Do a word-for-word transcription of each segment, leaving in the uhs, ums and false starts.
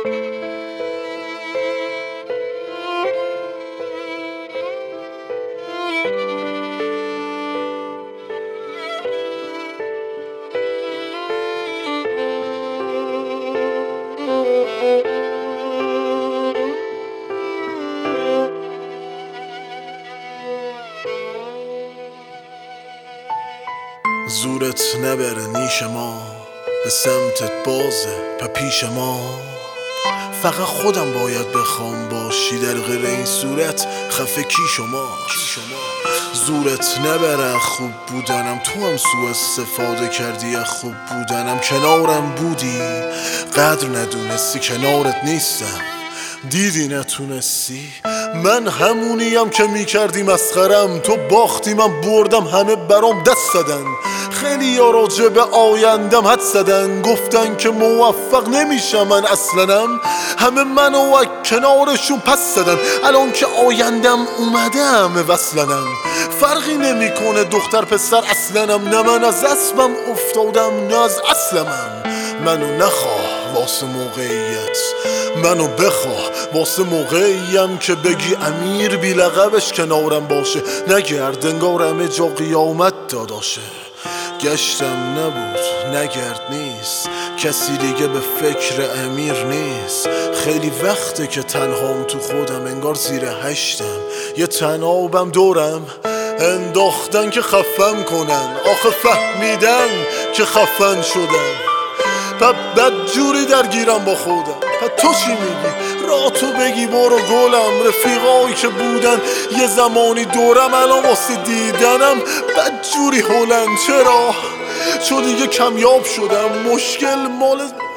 زورت نبره نیش ما، به سمتت بازه په پیش ما. فقط خودم باید بخوام باشی، در غیر این صورت خفه کی شما. زورت نبره خوب بودنم، تو هم سوء استفاده کردی از خوب بودنم. کنارم بودی قدر ندونستی، کنارت نیستم دیدی نتونستی. من همونیم که میکردی مسخرم، تو باختی من بردم، همه برام دست زدن. خیلی یا راجع به آیندم حد زدن، گفتن که موفق نمیشم من اصلنم. همه منو از کنارشون پس زدن، الان که آیندم اومده همه وصلنم. فرقی نمیکنه دختر پسر اصلنم، نه من از اسبم افتادم نه از اصلمم. منو نخواه واسه موقعیت، منو بخواه واسه موقعیم که بگی امیر بی لقبش کنارم باشه. نگرد انگار همه جا قیامت داداشه. گشتم نبود نگرد نیست، کسی دیگه به فکر امیر نیست. خیلی وقته که تنهام تو خودم، انگار زیر هشتم یه تنابم دورم انداختن که خفم کنن. آخه فهمیدن که خفن شدم، پس بد جوری درگیرم با خودم. پس تو چی میگی؟ را تو بگی برو گلم. رفیقایی که بودن یه زمانی دورم، الان واسه دیدنم بد جوری هولن. چرا؟ چون دیگه کمیاب شدم. مشکل مال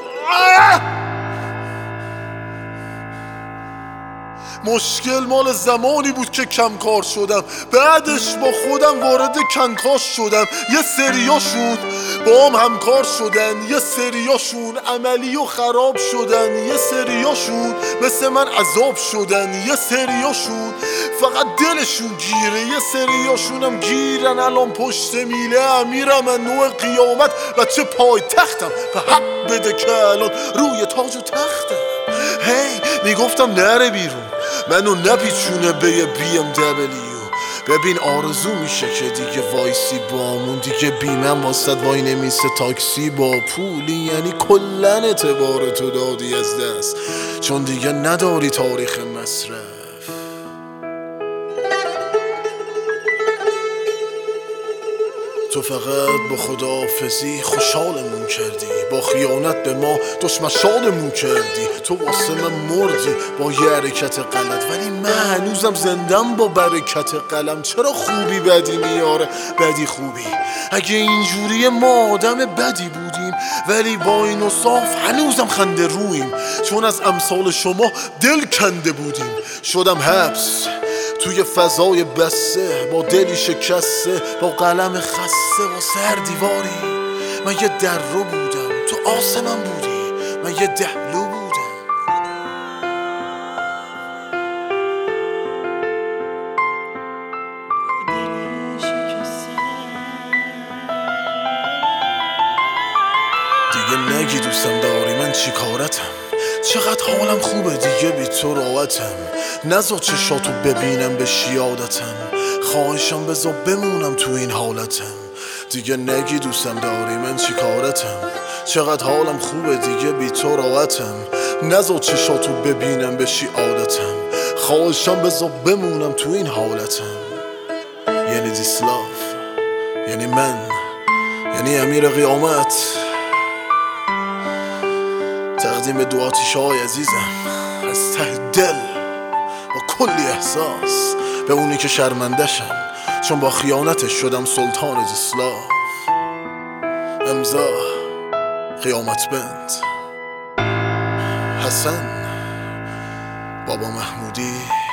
مشکل مال زمانی بود که کم کار شدم، بعدش با خودم وارد کنکاش شدم. یه سریاشون با هم همکار شدن، یه سریاشون عملی و خراب شدن، یه سریاشون مثل من عذاب شدن، یه سریاشون فقط دلشون گیره، یه سریاشون هم گیرن الان پشت میله امیرم. من نوع قیامت بچه پای تختم، به حق بده که الان روی تاج و تختم. هی میگفتم نره بیرون، منو نپیچونه به یه بی ام دبلیو. ببین آرزو میشه که دیگه وایسی بامون، دیگه بیمم واسد وای نمیسه تاکسی با پولی. یعنی کلن اعتبار تو دادی از دست، چون دیگه نداری تاریخ مصرف. تو فقط با خداحافظی خوشحالمون کردی، با خیانت به ما دشمشانمون کردی. تو واسه من مردی با یه حرکت غلط، ولی من هنوزم زندم با برکت قلم. چرا خوبی بدی میاره بدی خوبی؟ اگه اینجوری ما آدم بدی بودیم، ولی با این و صاف هنوزم خنده رویم، چون از امثال شما دل کنده بودیم. شدم حبس توی فضای بسته، با دلی شکسته، با قلم خسته، با سر دیواری. من یه در رو بودم تو آسمم بودی، من یه دهلو بودم. دیگه نگی دوستم داری من چی کارتم، چقدر حالم خوبه دیگه بی تو راحتم. نذار چشاتو ببینم بشی یادتم، خواهشم بذار بمونم تو این حالتم. دیگه نگی دوستم داری من چی کارتم، چقدر حالم خوبه دیگه بی تو راحتم. نذار چشاتو ببینم بشی عادتم، خواهشم بذار بمونم تو این حالتم. یعنی دیسلاف، یعنی من، یعنی امیر قیامت. تقدیم دو آتیش‌های عزیزم از ته دل با کلی احساس به اونی که شرمندشم، چون با خیانتش شدم سلطان دیسلاف. امضا قیامت بند، حسن بابا محمودی.